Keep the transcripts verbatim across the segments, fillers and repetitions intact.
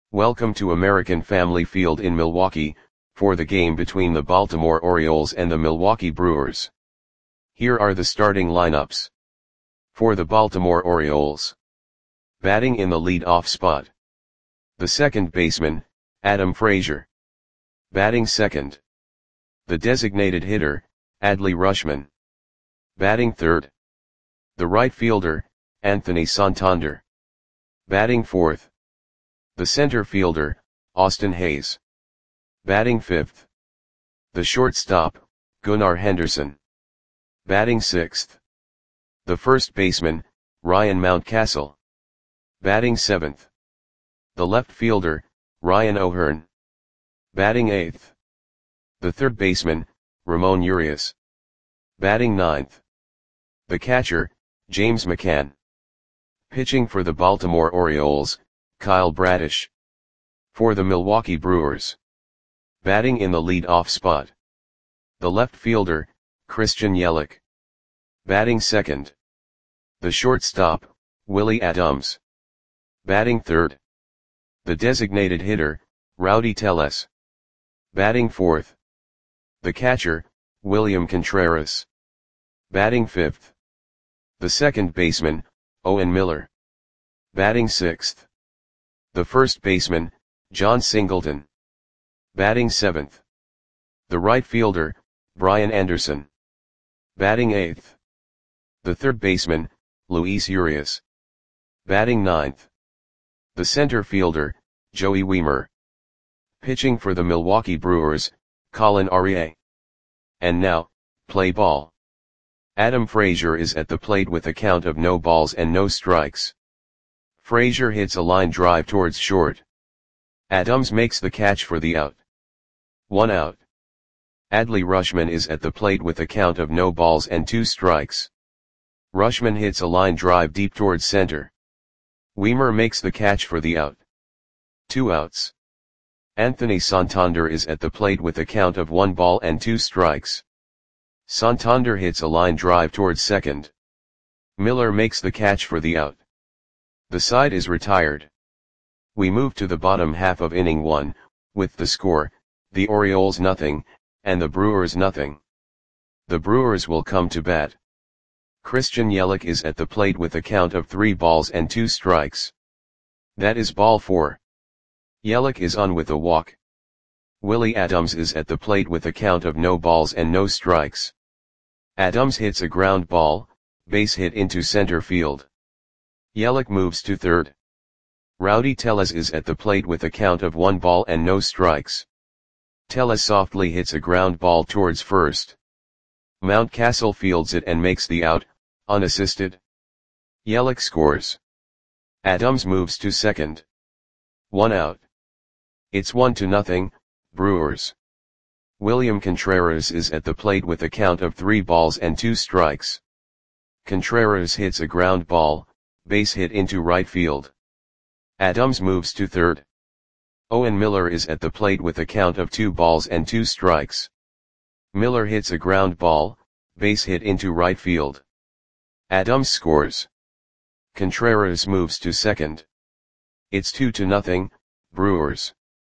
Welcome to American Family Field in Milwaukee, for the game between the Baltimore Orioles and the Milwaukee Brewers. Here are the starting lineups. For the Baltimore Orioles. Batting in the lead-off spot. The second baseman, Adam Frazier. Batting second. The designated hitter, Adley Rutschman. Batting third. The right fielder, Anthony Santander. Batting fourth. The center fielder, Austin Hays. Batting fifth. The shortstop, Gunnar Henderson. Batting sixth. The first baseman, Ryan Mountcastle. Batting seventh. The left fielder, Ryan O'Hearn. Batting eighth. The third baseman, Ramon Urias. Batting ninth. The catcher, James McCann. Pitching for the Baltimore Orioles, Kyle Bradish. For the Milwaukee Brewers. Batting in the lead-off spot. The left fielder, Christian Yelich. Batting second. The shortstop, Willie Adams. Batting third. The designated hitter, Rowdy Tellez. Batting fourth. The catcher, William Contreras. Batting fifth. The second baseman, Owen Miller. Batting sixth. The first baseman, John Singleton. Batting seventh. The right fielder, Brian Anderson. Batting eighth. The third baseman, Luis Urias. Batting ninth. The center fielder, Joey Wiemer. Pitching for the Milwaukee Brewers, Colin Aurier. And now, play ball. Adam Frazier is at the plate with a count of no balls and no strikes. Frazier hits a line drive towards short. Adams makes the catch for the out. One out. Adley Rutschman is at the plate with a count of no balls and two strikes. Rutschman hits a line drive deep towards center. Wiemer makes the catch for the out. Two outs. Anthony Santander is at the plate with a count of one ball and two strikes. Santander hits a line drive towards second. Miller makes the catch for the out. The side is retired. We move to the bottom half of inning one, with the score, the Orioles nothing, and the Brewers nothing. The Brewers will come to bat. Christian Yelich is at the plate with a count of three balls and two strikes. That is ball four. Yelich is on with a walk. Willie Adams is at the plate with a count of no balls and no strikes. Adams hits a ground ball, base hit into center field. Yelich moves to third. Rowdy Tellez is at the plate with a count of one ball and no strikes. Tellez softly hits a ground ball towards first. Mountcastle fields it and makes the out, unassisted. Yelich scores. Adams moves to second. One out. It's one to nothing, Brewers. William Contreras is at the plate with a count of three balls and two strikes. Contreras hits a ground ball, base hit into right field. Adams moves to third. Owen Miller is at the plate with a count of two balls and two strikes. Miller hits a ground ball, base hit into right field. Adams scores. Contreras moves to second. It's two to nothing, Brewers.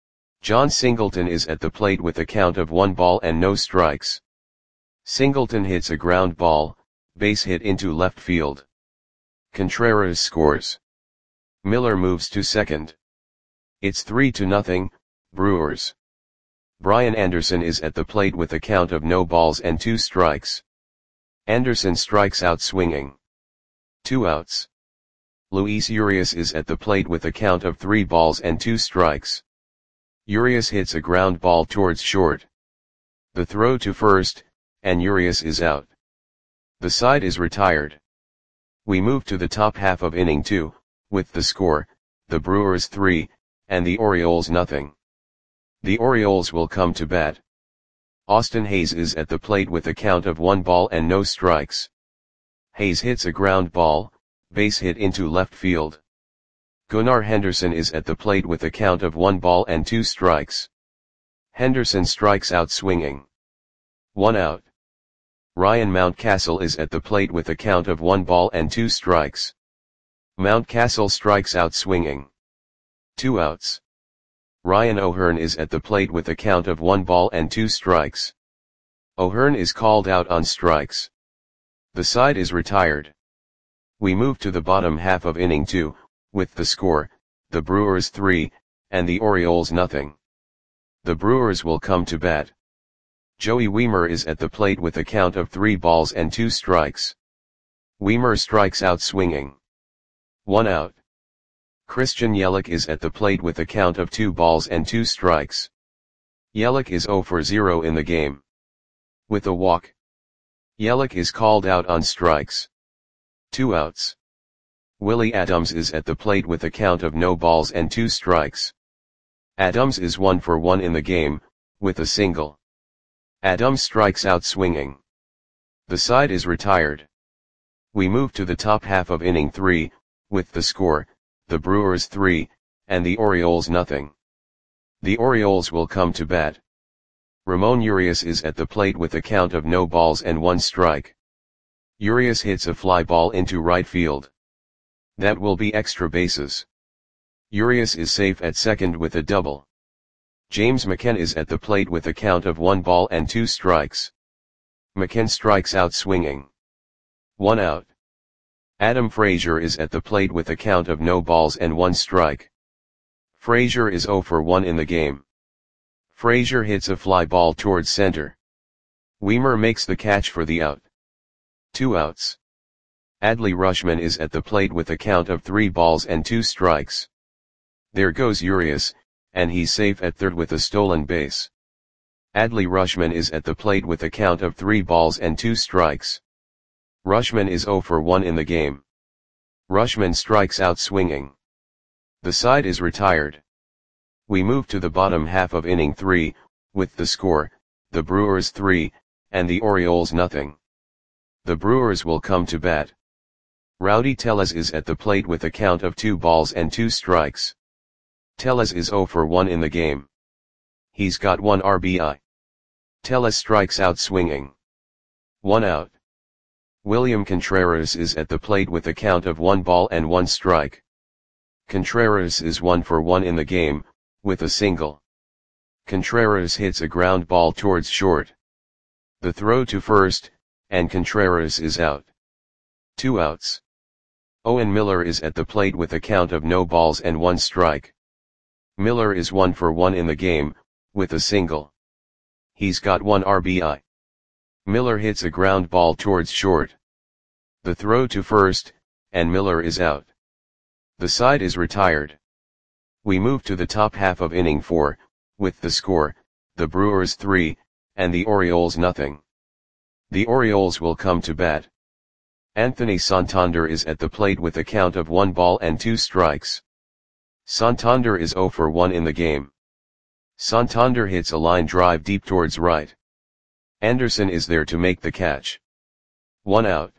John Singleton is at the plate with a count of one ball and no strikes. Singleton hits a ground ball, base hit into left field. Contreras scores. Miller moves to second. It's three to nothing, Brewers. Brian Anderson is at the plate with a count of no balls and two strikes. Anderson strikes out swinging. Two outs. Luis Urias is at the plate with a count of three balls and two strikes. Urias hits a ground ball towards short. The throw to first, and Urias is out. The side is retired. We move to the top half of inning two, with the score, the Brewers three, and the Orioles nothing. The Orioles will come to bat. Austin Hays is at the plate with a count of one ball and no strikes. Hays hits a ground ball, base hit into left field. Gunnar Henderson is at the plate with a count of one ball and two strikes. Henderson strikes out swinging. One out. Ryan Mountcastle is at the plate with a count of one ball and two strikes. Mountcastle strikes out swinging. Two outs. Ryan O'Hearn is at the plate with a count of one ball and two strikes. O'Hearn is called out on strikes. The side is retired. We move to the bottom half of inning two, with the score, the Brewers three, and the Orioles nothing. The Brewers will come to bat. Joey Wiemer is at the plate with a count of three balls and two strikes. Wiemer strikes out swinging. One out. Christian Yelich is at the plate with a count of two balls and two strikes. Yelich is zero for zero in the game. With a walk. Yelich is called out on strikes. Two outs. Willie Adams is at the plate with a count of no balls and two strikes. Adams is one for one in the game, with a single. Adams strikes out swinging. The side is retired. We move to the top half of inning three, with the score, the Brewers three, and the Orioles nothing. The Orioles will come to bat. Ramon Urias is at the plate with a count of no balls and one strike. Urias hits a fly ball into right field. That will be extra bases. Urias is safe at second with a double. James McCann is at the plate with a count of one ball and two strikes. McCann strikes out swinging. One out. Adam Frazier is at the plate with a count of no balls and one strike. Frazier is zero for one in the game. Frazier hits a fly ball towards center. Wiemer makes the catch for the out. Two outs. Adley Rutschman is at the plate with a count of three balls and two strikes. There goes Urias, and he's safe at third with a stolen base. Adley Rutschman is at the plate with a count of three balls and two strikes. Rutschman is zero for one in the game. Rutschman strikes out swinging. The side is retired. We move to the bottom half of inning three, with the score, the Brewers three, and the Orioles nothing. The Brewers will come to bat. Rowdy Tellez is at the plate with a count of two balls and two strikes. Tellez is zero for one in the game. He's got one R B I. Tellez strikes out swinging. One out. William Contreras is at the plate with a count of one ball and one strike. Contreras is one for one in the game, with a single. Contreras hits a ground ball towards short. The throw to first, and Contreras is out. Two outs. Owen Miller is at the plate with a count of no balls and one strike. Miller is one for one in the game, with a single. He's got one R B I. Miller hits a ground ball towards short. The throw to first, and Miller is out. The side is retired. We move to the top half of inning four, with the score, the Brewers three, and the Orioles nothing. The Orioles will come to bat. Anthony Santander is at the plate with a count of one ball and two strikes. Santander is zero for one in the game. Santander hits a line drive deep towards right. Anderson is there to make the catch. One out.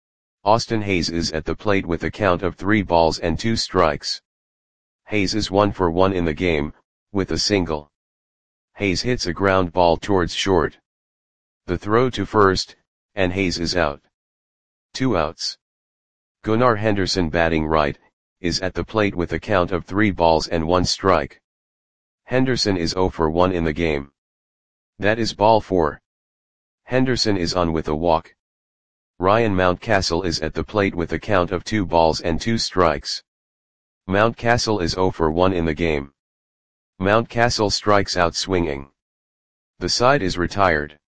Austin Hayes is at the plate with a count of three balls and two strikes. Hayes is one for one in the game, with a single. Hayes hits a ground ball towards short. The throw to first, and Hayes is out. Two outs. Gunnar Henderson, batting right, is at the plate with a count of three balls and one strike. Henderson is zero for one in the game. That is ball four. Henderson is on with a walk. Ryan Mountcastle is at the plate with a count of two balls and two strikes. Mountcastle is zero for one in the game. Mountcastle strikes out swinging. The side is retired.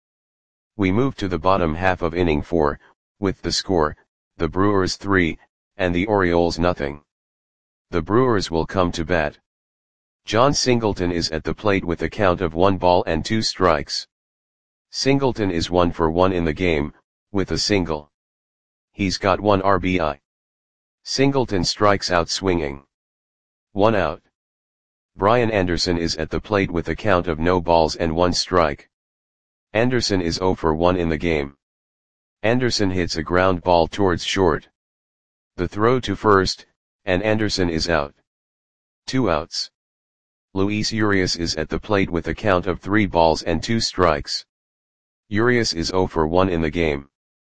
We move to the bottom half of inning four, with the score, the Brewers three, and the Orioles nothing. The Brewers will come to bat. John Singleton is at the plate with a count of one ball and two strikes. Singleton is one for one in the game, with a single. He's got one R B I. Singleton strikes out swinging. One out. Brian Anderson is at the plate with a count of no balls and one strike. Anderson is zero for one in the game. Anderson hits a ground ball towards short. The throw to first, and Anderson is out. Two outs. Luis Urias is at the plate with a count of three balls and two strikes. Urias is zero for one in the game.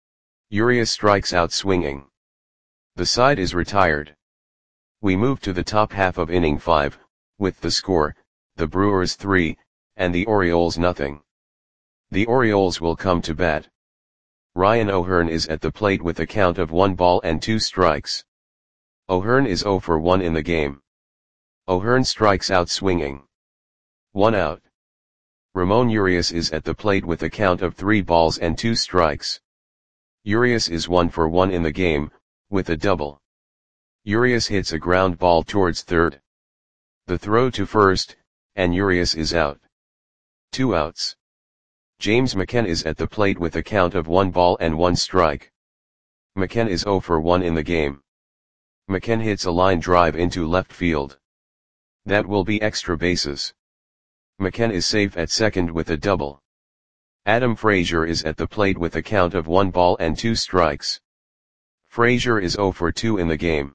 Urias strikes out swinging. The side is retired. We move to the top half of inning five, with the score, the Brewers three, and the Orioles nothing. The Orioles will come to bat. Ryan O'Hearn is at the plate with a count of one ball and two strikes. O'Hearn is zero for one in the game. O'Hearn strikes out swinging. One out. Ramon Urias is at the plate with a count of three balls and two strikes. Urias is one for one in the game, with a double. Urias hits a ground ball towards third. The throw to first, and Urias is out. Two outs. James McCann is at the plate with a count of one ball and one strike. McCann is zero for one in the game. McCann hits a line drive into left field. That will be extra bases. McCann is safe at second with a double. Adam Frazier is at the plate with a count of one ball and two strikes. Frazier is zero for two in the game.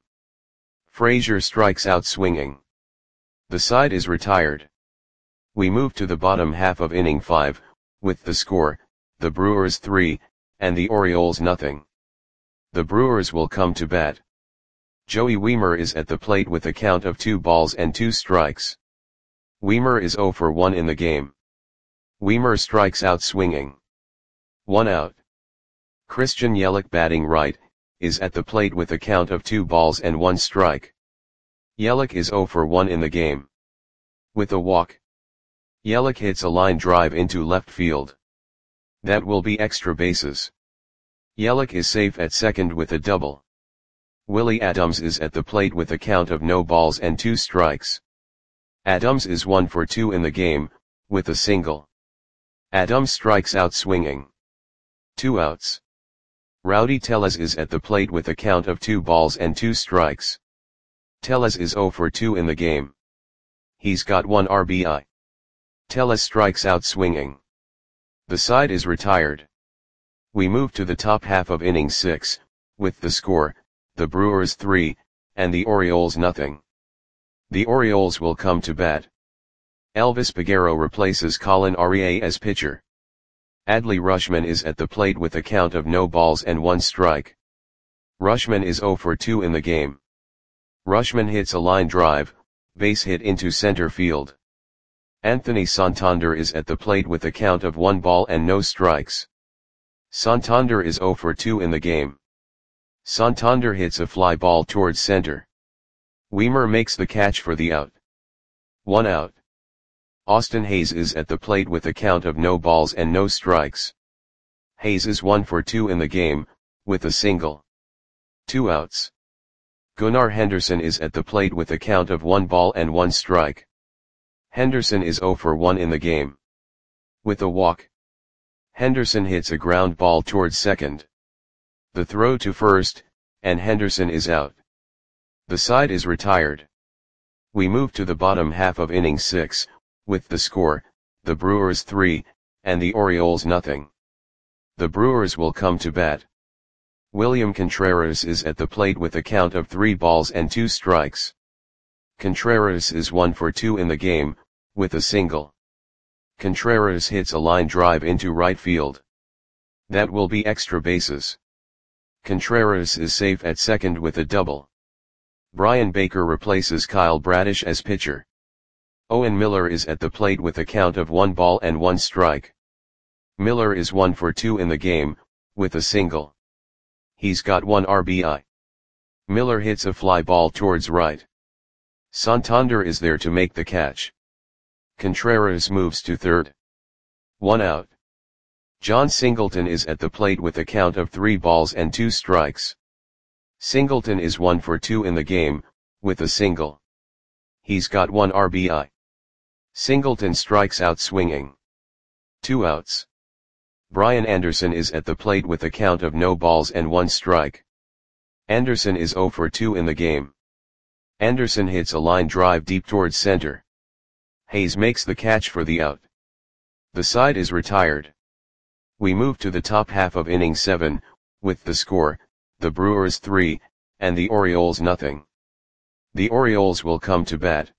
Frazier strikes out swinging. The side is retired. We move to the bottom half of inning five, with the score, the Brewers three, and the Orioles nothing. The Brewers will come to bat. Joey Wiemer is at the plate with a count of two balls and two strikes. Wiemer is zero for one in the game. Wiemer strikes out swinging. One out. Christian Yelich, batting right, is at the plate with a count of two balls and one strike. Yelich is zero for one in the game. With a walk. Yelich hits a line drive into left field. That will be extra bases. Yelich is safe at second with a double. Willie Adams is at the plate with a count of no balls and two strikes. Adams is one for two in the game, with a single. Adams strikes out swinging. Two outs. Rowdy Tellez is at the plate with a count of two balls and two strikes. Tellez is zero for two in the game. He's got one R B I. Tellez strikes out swinging. The side is retired. We move to the top half of inning six, with the score, the Brewers three, and the Orioles nothing. The Orioles will come to bat. Elvis Peguero replaces Colin Arie as pitcher. Adley Rutschman is at the plate with a count of no balls and one strike. Rutschman is zero for two in the game. Rutschman hits a line drive, base hit into center field. Anthony Santander is at the plate with a count of one ball and no strikes. Santander is zero for two in the game. Santander hits a fly ball towards center. Wiemer makes the catch for the out. One out. Austin Hayes is at the plate with a count of no balls and no strikes. Hayes is one for two in the game, with a single. Two outs. Gunnar Henderson is at the plate with a count of one ball and one strike. Henderson is zero for one in the game. With a walk. Henderson hits a ground ball towards second. The throw to first, and Henderson is out. The side is retired. We move to the bottom half of inning six, with the score, the Brewers three, and the Orioles nothing. The Brewers will come to bat. William Contreras is at the plate with a count of three balls and two strikes. Contreras is one for two in the game, with a single. Contreras hits a line drive into right field. That will be extra bases. Contreras is safe at second with a double. Brian Baker replaces Kyle Bradish as pitcher. Owen Miller is at the plate with a count of one ball and one strike. Miller is one for two in the game, with a single. He's got one R B I. Miller hits a fly ball towards right. Santander is there to make the catch. Contreras moves to third. One out. John Singleton is at the plate with a count of three balls and two strikes. Singleton is one for two in the game, with a single. He's got one R B I. Singleton strikes out swinging. Two outs. Brian Anderson is at the plate with a count of no balls and one strike. Anderson is zero for two in the game. Anderson hits a line drive deep towards center. Hayes makes the catch for the out. The side is retired. We move to the top half of inning seven, with the score, the Brewers three, and the Orioles nothing. The Orioles will come to bat.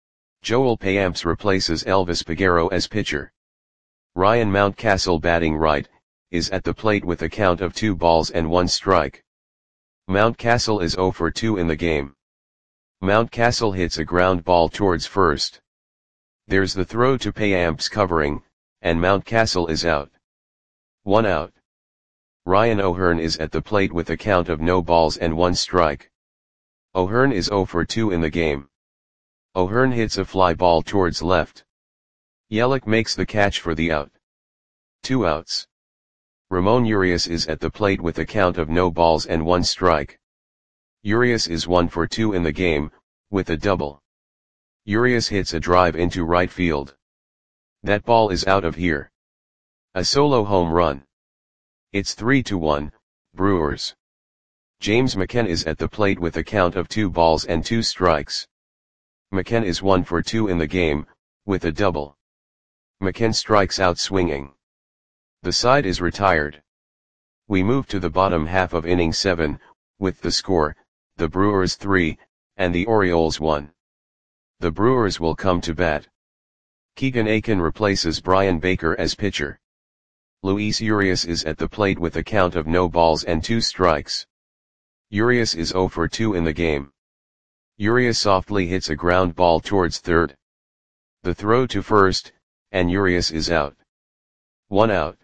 Joel Payamps replaces Elvis Peguero as pitcher. Ryan Mountcastle, batting right, is at the plate with a count of two balls and one strike. Mountcastle is zero for two in the game. Mountcastle hits a ground ball towards first. There's the throw to Payamps covering, and Mountcastle is out. One out. Ryan O'Hearn is at the plate with a count of no balls and one strike. O'Hearn is oh for two in the game. O'Hearn hits a fly ball towards left. Yelich makes the catch for the out. Two outs. Ramon Urias is at the plate with a count of no balls and one strike. Urias is one for two in the game, with a double. Urias hits a drive into right field. That ball is out of here. A solo home run. It's three to one, Brewers. James McCann is at the plate with a count of two balls and two strikes. McCann is one for two in the game, with a double. McCann strikes out swinging. The side is retired. We move to the bottom half of inning seven, with the score, the Brewers three, and the Orioles one. The Brewers will come to bat. Keegan Akin replaces Brian Baker as pitcher. Luis Urias is at the plate with a count of no balls and two strikes. Urias is oh for two in the game. Urias softly hits a ground ball towards third. The throw to first, and Urias is out. One out.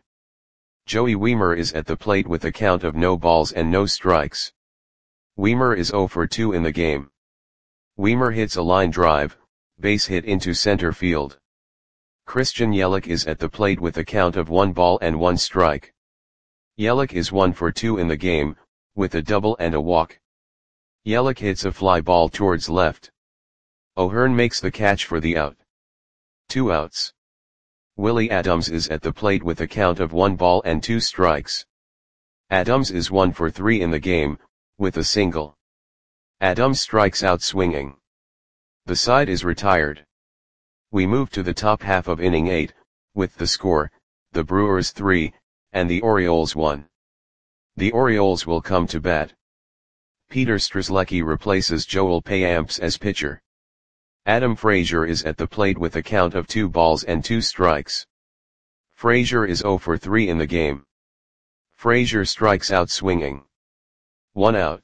Joey Wiemer is at the plate with a count of no balls and no strikes. Wiemer is oh for two in the game. Wiemer hits a line drive, base hit into center field. Christian Yelich is at the plate with a count of one ball and one strike. Yelich is one for two in the game, with a double and a walk. Yelich hits a fly ball towards left. O'Hearn makes the catch for the out. Two outs. Willie Adams is at the plate with a count of one ball and two strikes. Adams is one for three in the game, with a single. Adams strikes out swinging. The side is retired. We move to the top half of inning eight, with the score, the Brewers three, and the Orioles one. The Orioles will come to bat. Peter Strzelecki replaces Joel Payamps as pitcher. Adam Frazier is at the plate with a count of two balls and two strikes. Frazier is oh for three in the game. Frazier strikes out swinging. One out.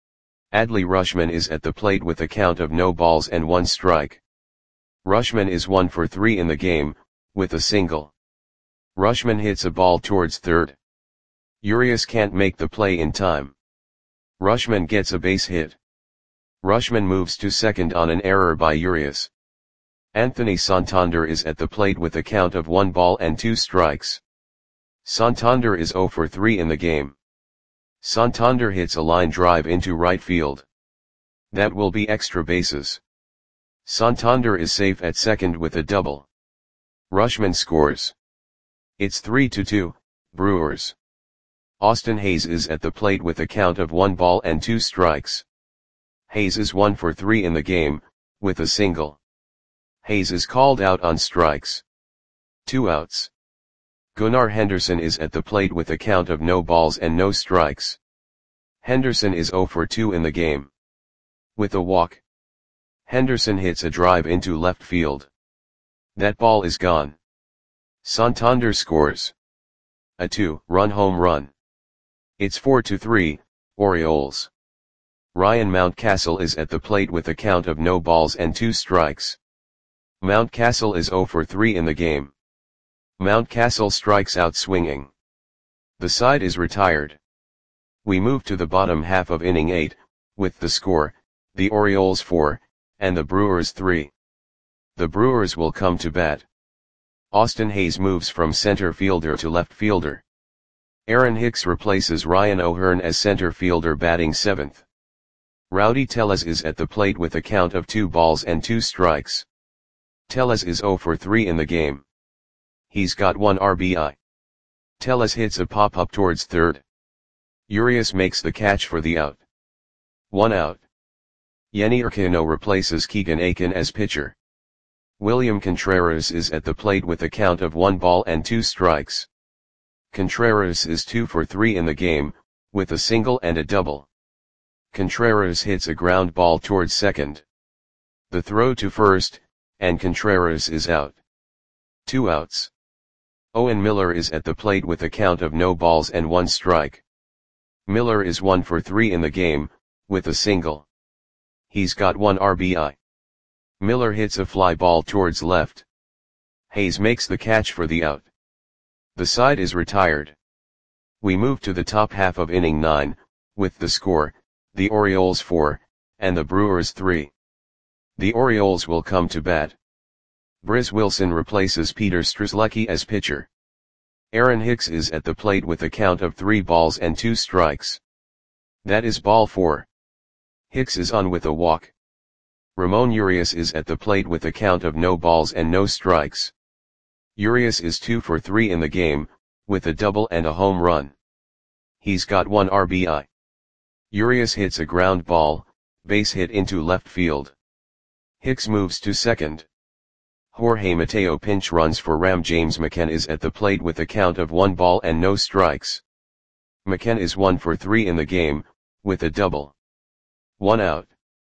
Adley Rutschman is at the plate with a count of no balls and one strike. Rutschman is one for three in the game, with a single. Rutschman hits a ball towards third. Urias can't make the play in time. Rutschman gets a base hit. Rutschman moves to second on an error by Urias. Anthony Santander is at the plate with a count of one ball and two strikes. Santander is oh for three in the game. Santander hits a line drive into right field. That will be extra bases. Santander is safe at second with a double. Rutschman scores. It's three to two, Brewers. Austin Hayes is at the plate with a count of one ball and two strikes. Hayes is one for three in the game, with a single. Hayes is called out on strikes. Two outs. Gunnar Henderson is at the plate with a count of no balls and no strikes. Henderson is oh for two in the game. With a walk. Henderson hits a drive into left field. That ball is gone. Santander scores. A two-run home run. It's four to three, Orioles. Ryan Mountcastle is at the plate with a count of no balls and two strikes. Mountcastle is oh for three in the game. Mountcastle strikes out swinging. The side is retired. We move to the bottom half of inning eight, with the score, the Orioles four, and the Brewers three. The Brewers will come to bat. Austin Hayes moves from center fielder to left fielder. Aaron Hicks replaces Ryan O'Hearn as center fielder batting seventh. Rowdy Tellez is at the plate with a count of two balls and two strikes. Tellez is oh for three in the game. He's got one R B I. Tellez hits a pop-up towards third. Urias makes the catch for the out. One out. Yenny Urquiano replaces Keegan Akin as pitcher. William Contreras is at the plate with a count of one ball and two strikes. Contreras is two for three in the game, with a single and a double. Contreras hits a ground ball towards second. The throw to first, and Contreras is out. Two outs. Owen Miller is at the plate with a count of no balls and one strike. Miller is one for three in the game, with a single. He's got one R B I. Miller hits a fly ball towards left. Hayes makes the catch for the out. The side is retired. We move to the top half of inning nine, with the score, the Orioles four, and the Brewers three. The Orioles will come to bat. Briz Wilson replaces Peter Strzelecki as pitcher. Aaron Hicks is at the plate with a count of three balls and two strikes. That is ball four. Hicks is on with a walk. Ramon Urias is at the plate with a count of no balls and no strikes. Urias is two for three in the game, with a double and a home run. He's got one R B I. Urias hits a ground ball, base hit into left field. Hicks moves to second. Jorge Mateo pinch runs for Ram. James McCann is at the plate with a count of one ball and no strikes. McCann is one for three in the game, with a double. One out.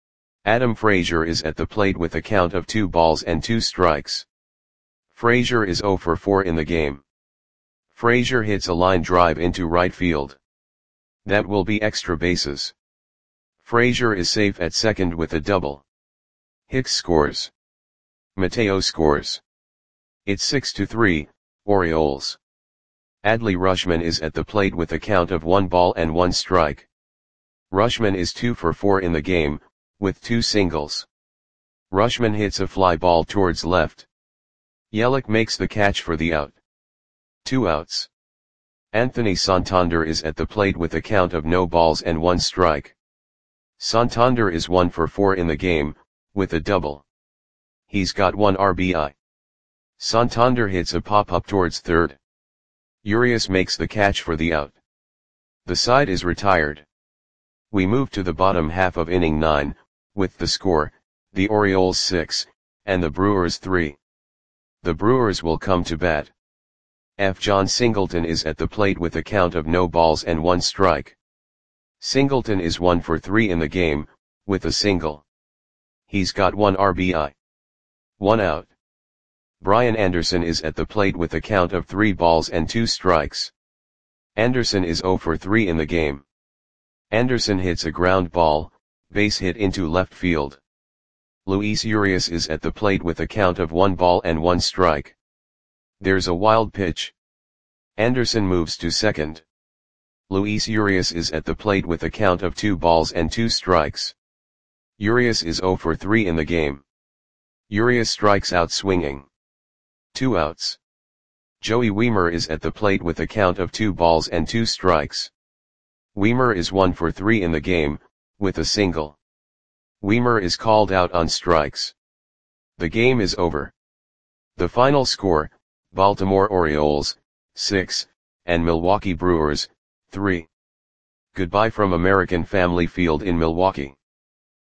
Adam Frazier is at the plate with a count of two balls and two strikes. Frazier is zero for four in the game. Frazier hits a line drive into right field. That will be extra bases. Frazier is safe at second with a double. Hicks scores. Mateo scores. It's six to three, Orioles. Adley Rutschman is at the plate with a count of one ball and one strike. Rutschman is two for four in the game, with two singles. Rutschman hits a fly ball towards left. Yelich makes the catch for the out. Two outs. Anthony Santander is at the plate with a count of no balls and one strike. Santander is one for four in the game, with a double. He's got one R B I. Santander hits a pop-up towards third. Urias makes the catch for the out. The side is retired. We move to the bottom half of inning nine, with the score, the Orioles six, and the Brewers three. The Brewers will come to bat. F. John Singleton is at the plate with a count of no balls and one strike. Singleton is one for three in the game, with a single. He's got one R B I. One out. Brian Anderson is at the plate with a count of three balls and two strikes. Anderson is zero for three in the game. Anderson hits a ground ball, base hit into left field. Luis Urias is at the plate with a count of one ball and one strike. There's a wild pitch. Anderson moves to second. Luis Urias is at the plate with a count of two balls and two strikes. Urias is zero for three in the game. Urias strikes out swinging. Two outs. Joey Wiemer is at the plate with a count of two balls and two strikes. Wiemer is one for three in the game, with a single. Wiemer is called out on strikes. The game is over. The final score, Baltimore Orioles, six, and Milwaukee Brewers, three. Goodbye from American Family Field in Milwaukee.